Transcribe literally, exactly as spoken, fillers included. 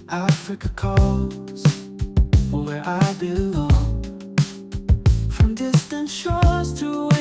Africa calls, where I belong. From distant shores to